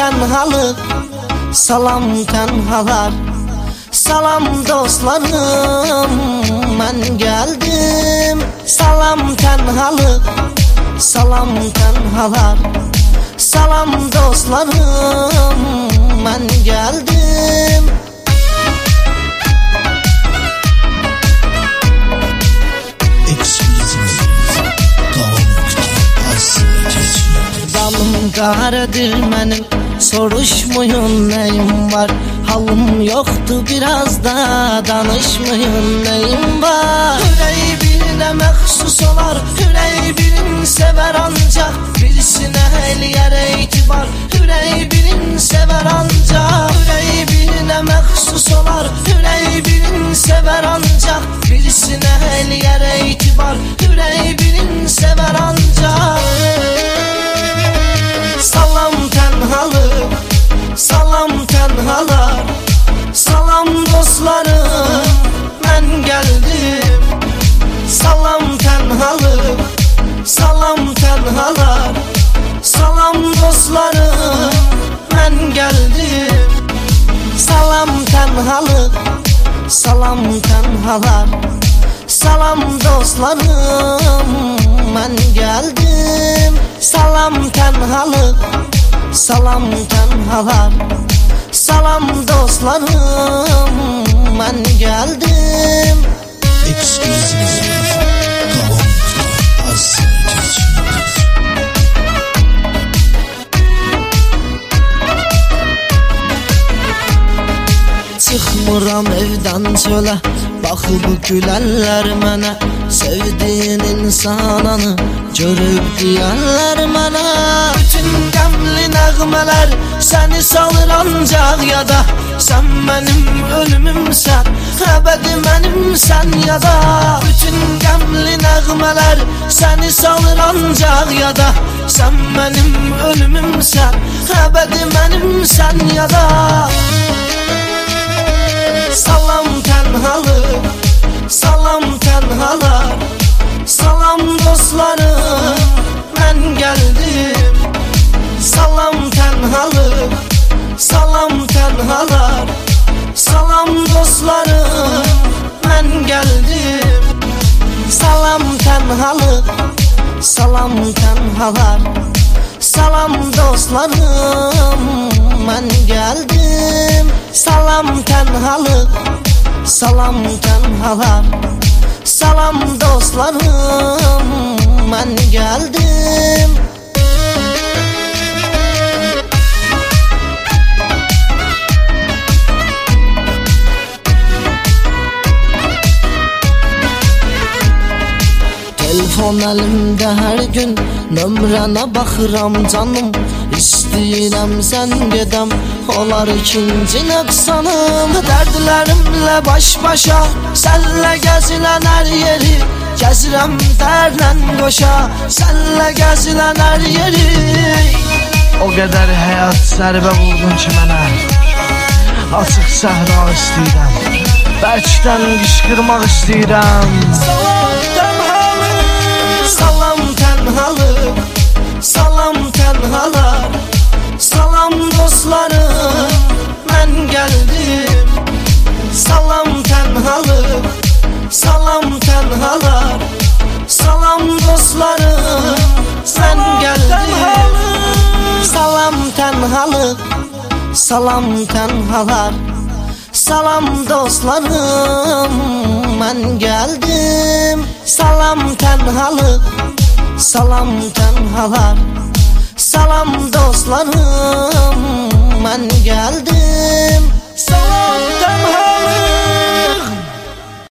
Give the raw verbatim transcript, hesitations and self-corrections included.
tenhalık, salam tenhalar. Salam dostlarım, ben geldim. Salam tenhalık, salam tenhalar. Salam dostlarım, ben geldim. Dalım karadır benim, soruşmayın neyim var. Halım yoktu, biraz da danışmayın neyim var. Yüreği birine mehsus olar, yüreği birini sever ancak. Birisine el yere itibar, yüreği birini sever ancak. Yüreği birine mehsus olar, yüreği birini sever ancak. Birisine el yere itibar, yüreği birini sever ancak. Salam tenhalık, salam tenhalar. Salam dostlarım, ben geldim. Salam tenhalık, salam tenhalar. Salam dostlarım, ben geldim. Salam tenhalık, salam tenhalar. Salam dostlarım, ben geldim. Salam tenhalık, salam tenhalar. Salam dostlarım, ben geldim. Excuse me, kalan az Çıkmıram evden çöle, bakıp gülerler mənə. Sevdiğin insananı görüp diyerler mənə. Bütün qəmli nəğmələr səni salır ancaq yada. Sen benim ölümümsən, əbədi mənimsən yada. Bütün qəmli nəğmələr səni salır ancaq yada. Sen benim ölümümsən, əbədi mənimsən yada. Salam tenhalık, salam tenhalar. Salam dostlarım, ben geldim. Salam tenhalık, salam tenhalar. Salam dostlarım, ben geldim. Salam tenhalık, salam tenhalar. Salam dostlarım, ben geldim. Salam tenhalık, salam tenhalar. Salam dostlarım, ben geldim. Telefon elimde her gün, nömrəna baxıram canım. İstəyirəm sən gedəm, olar ikinci nöqsanım. Dərdlərimlə baş başa, sənlə gəzilən hər yeri. Gəzirəm dərlə qoşa, sənlə gəzilən hər yeri. O qədər həyat sərbə vurdun ki mənə, açıq səhra istəyirəm, bərkdən qışqırmaq istəyirəm. Salam tenhalık, salam tenhalar. Salam dostlarım, ben geldim. Salam tenhalık, salam tenhalar. Salam dostlarım, ben geldim. Salam tenhalık, salam tenhalar. Salam dostlarım, ben geldim. Salam tenhalık, salam tenhalar. Salam dostlarım, ben geldim.